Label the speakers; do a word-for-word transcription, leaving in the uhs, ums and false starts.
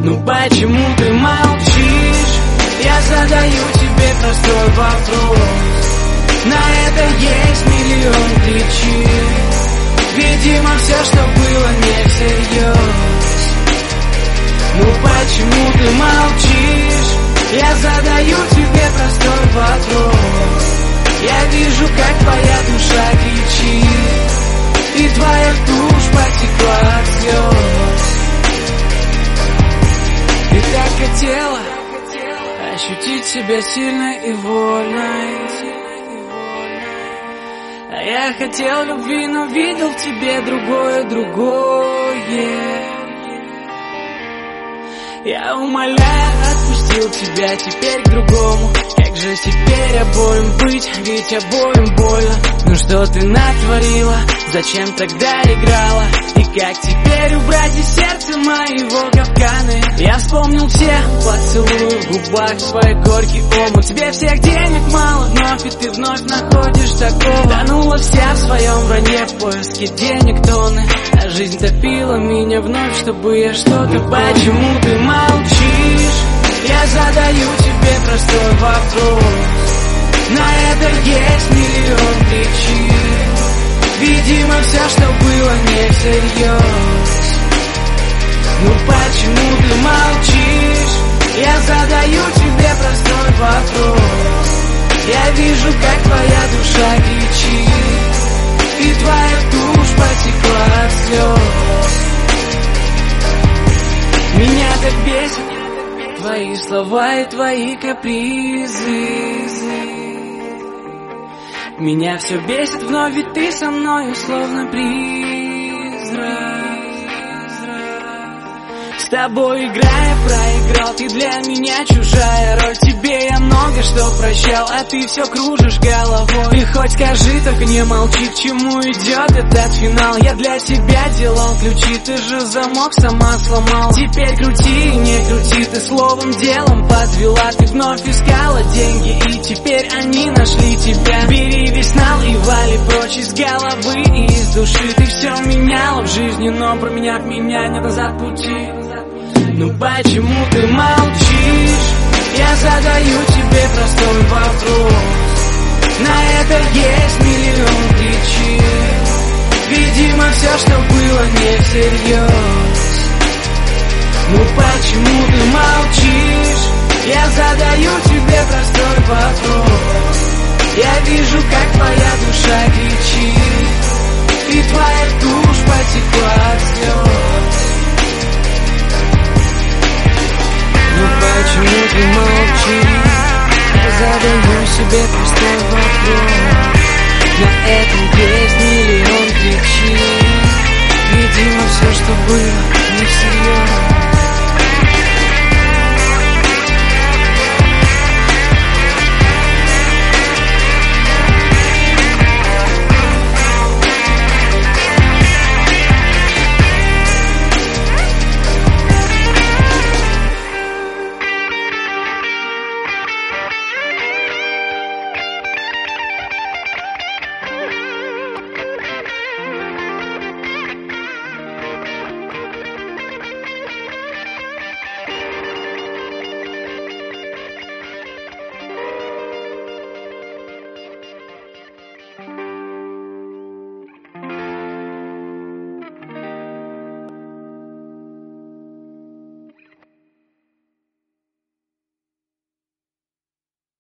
Speaker 1: Ну почему ты молчишь? Я задаю тебе простой вопрос. На это есть миллион причин. Видимо, все, что было, не всерьез. Ну почему ты молчишь? Я задаю тебе простой вопрос. Я вижу, как твоя душа кричит, и твоя тушь потекла от слез. Ты так хотела ощутить себя сильной и вольной, а я хотел любви, но видел в тебе другое, другое. Я умоляю, отпустил тебя теперь к другому. Как же теперь обоим быть, ведь обоим больно. Ну что ты натворила, зачем тогда играла? И как теперь убрать из сердца моего капканы? Я вспомнил все поцелуи в губах, свои горький омут. Тебе всех денег мало, вновь и ты вновь находишь такого. Тонула вся в своем вранье, в поиске денег тонны. А жизнь топила меня вновь, чтобы я что-то... Почему ты молчишь? Я задаю тебе простой вопрос. На это есть миллион причин. Видимо, все, что было, не всерьез. Ну почему ты молчишь? Я задаю тебе простой вопрос. Я вижу, как твоя душа кричит, и твоя тушь потекла от слез. Меня так бесит твои слова и твои капризы. Меня все бесит вновь, ведь ты со мной словно призрак. С тобой играя проиграл, ты для меня чужая роль. Тебе я много что прощал, а ты все кружишь головой. Ты хоть скажи, только не молчи, к чему идет этот финал. Я для тебя делал ключи, ты же замок сама сломал. Теперь крути и не крути, ты словом делом подвела. Ты вновь искала деньги, и теперь они нашли тебя. Бери весь нал и вали прочь из головы и из души. Ты все меняла в жизни, но променяв меня нет назад пути. Ну почему ты молчишь? Я задаю тебе простой вопрос. На это есть миллион причин. Видимо, все, что было, не всерьез. Ну почему ты молчишь? Я задаю тебе простой вопрос. Я вижу, как твоя душа кричит, и твоя тушь потекла от слез. Ну почему ты молчишь? Я задаю себе простой вопрос. На это есть миллион причин. Видимо, все, что было, не всерьез.
Speaker 2: Thank you.